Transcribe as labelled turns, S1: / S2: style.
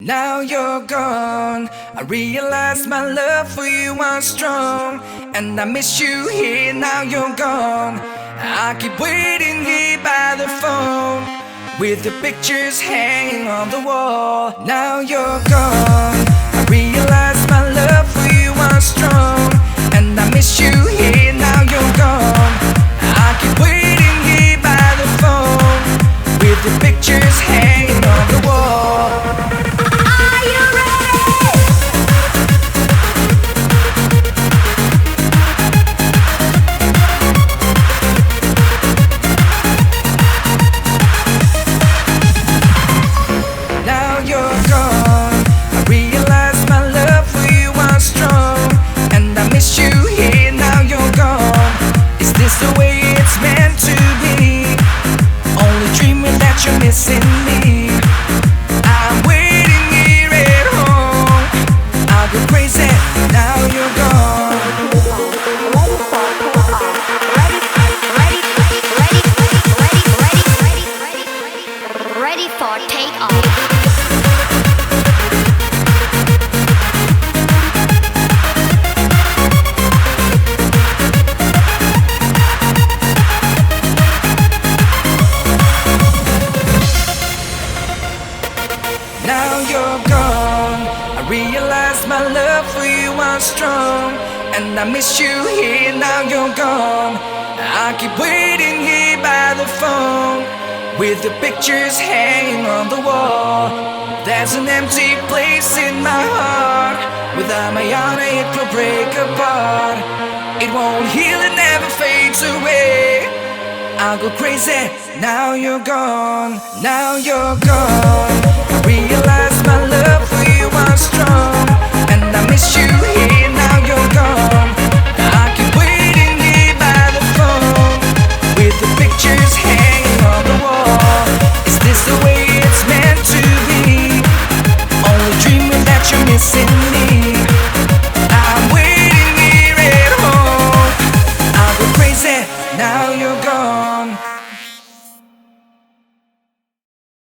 S1: Now you're gone. I realize my love for you was strong, and I miss you here. Now you're gone. I keep waiting here by the phone, with the pictures hanging on the wall. Now you're gone. I realize my love for you was strong, and I miss you here. Now you're gone. I keep waiting here by the phone, with the pictures hanging on the wall. You're missing me. I'm waiting here at home. I'll go crazy. Now you're gone.
S2: Ready for takeoff.
S1: Now you're gone. I realize my love for you was strong, and I miss you here. Now you're gone. I keep waiting here by the phone, with the pictures hanging on the wall. There's an empty place in my heart. Without my heart it will break apart. It won't heal, it never fades away. I'll go crazy. Now you're gone. Now you're gone. I realize